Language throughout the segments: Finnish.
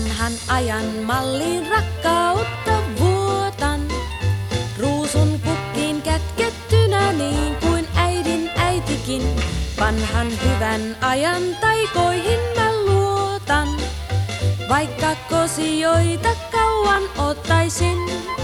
Vanhan ajan malliin rakkautta vuotan. Ruusun kukkiin kätkettynä niin kuin äidin äitikin. Vanhan hyvän ajan taikoihin mä luotan. Vaikka kosioita kauan ottaisin.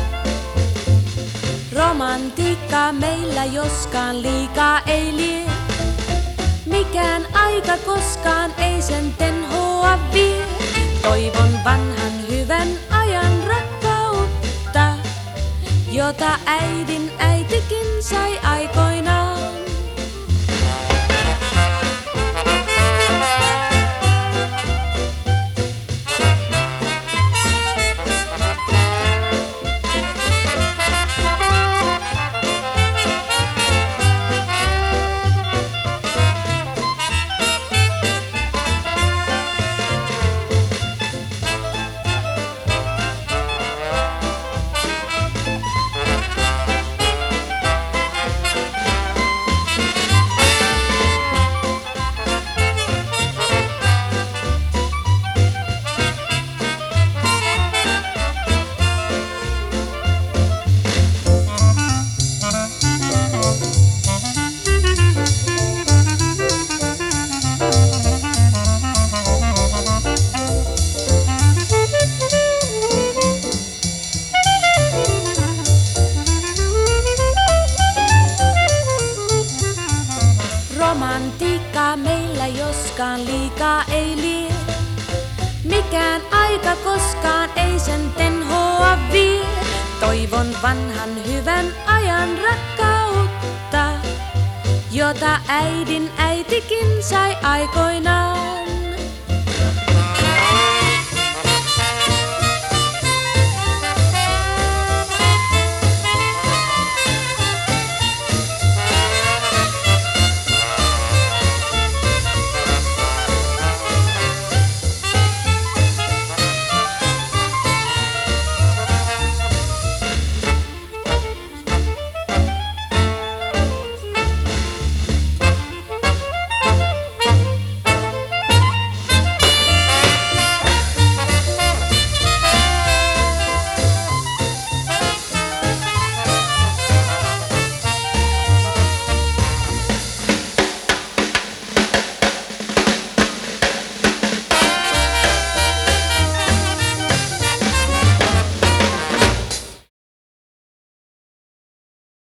Romantiikkaa meillä joskaan liikaa ei lie. Mikään aika koskaan ei sen tenhoa vie. Toivon vanhan hyvän ajan rakkautta, jota äidin äitikin sai aikoinaan. Romantiikkaa meillä joskaan liikaa ei lie. Mikään aika koskaan ei sen tenhoa vie. Toivon vanhan hyvän ajan rakkautta, jota äidin äitikin sai aikoinaan.